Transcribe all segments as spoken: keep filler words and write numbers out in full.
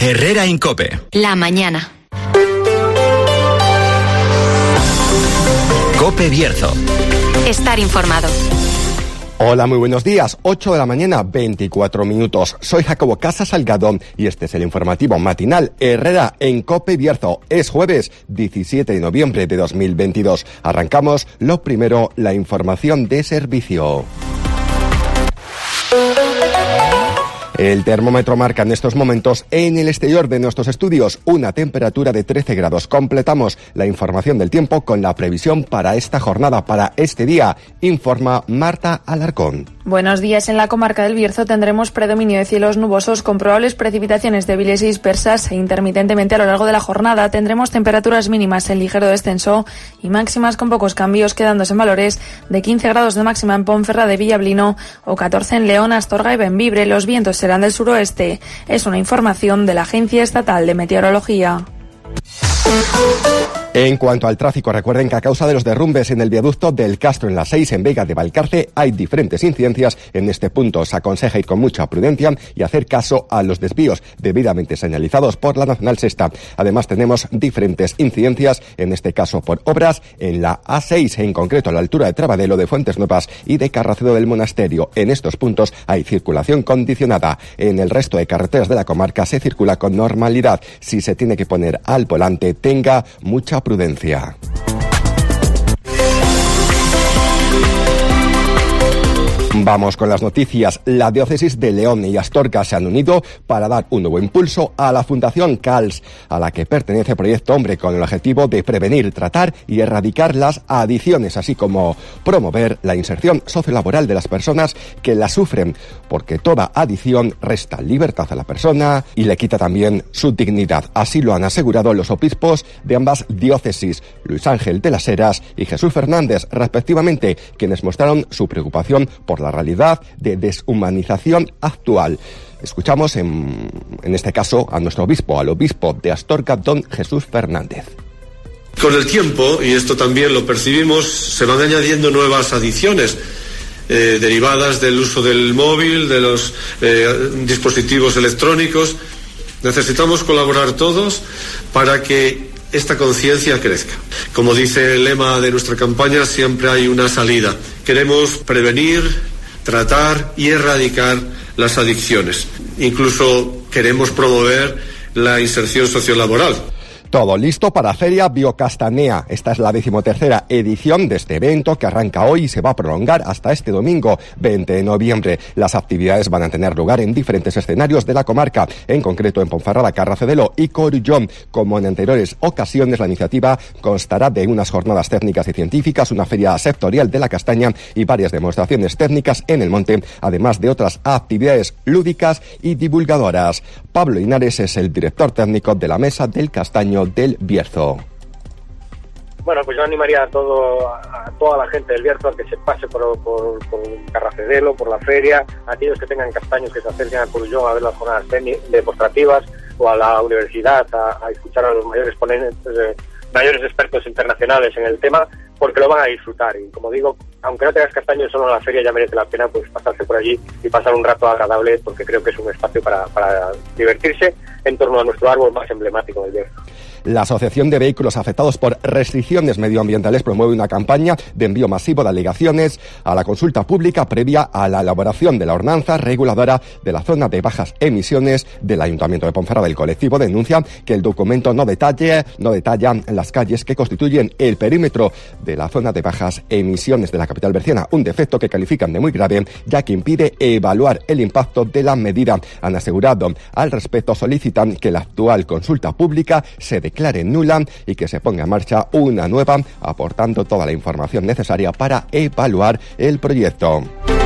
Herrera en COPE. La mañana. COPE Bierzo. Estar informado. Hola, muy buenos días. ocho de la mañana, veinticuatro minutos. Soy Jacobo Casa Salgado y este es el informativo matinal Herrera en COPE Bierzo. Es jueves diecisiete de noviembre de dos mil veintidós. Arrancamos lo primero, la información de servicio. El termómetro marca en estos momentos en el exterior de nuestros estudios una temperatura de trece grados. Completamos la información del tiempo con la previsión para esta jornada, para este día. Informa Marta Alarcón. Buenos días. En la comarca del Bierzo tendremos predominio de cielos nubosos con probables precipitaciones débiles y dispersas e intermitentemente a lo largo de la jornada. Tendremos temperaturas mínimas en ligero descenso y máximas con pocos cambios, quedándose en valores de quince grados de máxima en Ponferrada de Villablino o catorce en León, Astorga y Bembibre. Los vientos serán del suroeste. Es una información de la Agencia Estatal de Meteorología. En cuanto al tráfico, recuerden que a causa de los derrumbes en el viaducto del Castro en la seis en Vega de Valcarce hay diferentes incidencias. En este punto se aconseja ir con mucha prudencia y hacer caso a los desvíos debidamente señalizados por la Nacional Sexta. Además tenemos diferentes incidencias, en este caso por obras en la A seis, en concreto a la altura de Trabadelo, de Fuentes Nuevas y de Carracedo del Monasterio. En estos puntos hay circulación condicionada. En el resto de carreteras de la comarca se circula con normalidad. Si se tiene que poner al volante, tenga mucha prudencia. Vamos con las noticias. La diócesis de León y Astorga se han unido para dar un nuevo impulso a la Fundación C A L S, a la que pertenece Proyecto Hombre, con el objetivo de prevenir, tratar y erradicar las adicciones, así como promover la inserción sociolaboral de las personas que la sufren, porque toda adicción resta libertad a la persona y le quita también su dignidad. Así lo han asegurado los obispos de ambas diócesis, Luis Ángel de las Heras y Jesús Fernández, respectivamente, quienes mostraron su preocupación por la realidad de deshumanización actual. Escuchamos en, en este caso a nuestro obispo, al obispo de Astorga, don Jesús Fernández. Con el tiempo, y esto también lo percibimos, se van añadiendo nuevas adicciones eh, derivadas del uso del móvil, de los eh, dispositivos electrónicos. Necesitamos colaborar todos para que esta conciencia crezca. Como dice el lema de nuestra campaña, siempre hay una salida. Queremos prevenir, tratar y erradicar las adicciones. Incluso queremos promover la inserción sociolaboral. Todo listo para Feria Biocastanea. Esta es la decimotercera edición de este evento que arranca hoy y se va a prolongar hasta este domingo, veinte de noviembre. Las actividades van a tener lugar en diferentes escenarios de la comarca, en concreto en Ponferrada, Carracedelo y Corullón. Como en anteriores ocasiones, la iniciativa constará de unas jornadas técnicas y científicas, una feria sectorial de la castaña y varias demostraciones técnicas en el monte, además de otras actividades lúdicas y divulgadoras. Pablo Linares es el director técnico de la Mesa del Castaño del Bierzo. Bueno, pues yo animaría a todo a toda la gente del Bierzo a que se pase por, por, por Carracedelo, por la feria, a aquellos que tengan castaños que se acerquen a Corullón a ver las jornadas demostrativas o a la universidad a, a escuchar a los mayores ponentes, eh, mayores expertos internacionales en el tema, porque lo van a disfrutar. Y como digo, aunque no tengas castaños solo en la feria, ya merece la pena pues pasarse por allí y pasar un rato agradable, porque creo que es un espacio para, para divertirse en torno a nuestro árbol más emblemático del Bierzo. La Asociación de Vehículos Afectados por Restricciones Medioambientales promueve una campaña de envío masivo de alegaciones a la consulta pública previa a la elaboración de la ordenanza reguladora de la zona de bajas emisiones del Ayuntamiento de Ponferrada. El colectivo denuncia que el documento no detalla, no detalla las calles que constituyen el perímetro de la zona de bajas emisiones de la capital berciana, un defecto que califican de muy grave, ya que impide evaluar el impacto de la medida. Han asegurado al respecto, solicitan que la actual consulta pública se declare nula y que se ponga en marcha una nueva, aportando toda la información necesaria para evaluar el proyecto.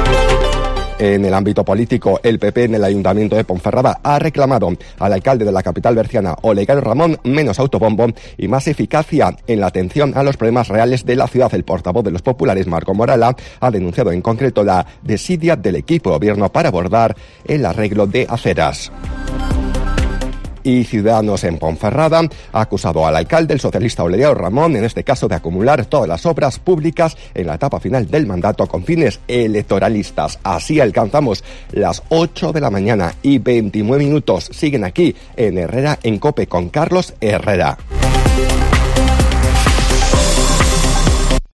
En el ámbito político, el P P en el Ayuntamiento de Ponferrada ha reclamado al alcalde de la capital berciana, Olegario Ramón, menos autobombo y más eficacia en la atención a los problemas reales de la ciudad. El portavoz de los populares, Marco Morala, ha denunciado en concreto la desidia del equipo de gobierno para abordar el arreglo de aceras. Y Ciudadanos en Ponferrada ha acusado al alcalde, el socialista Oleguer Ramón, en este caso de acumular todas las obras públicas en la etapa final del mandato con fines electoralistas. Así alcanzamos las ocho de la mañana y veintinueve minutos. Siguen aquí en Herrera en COPE con Carlos Herrera.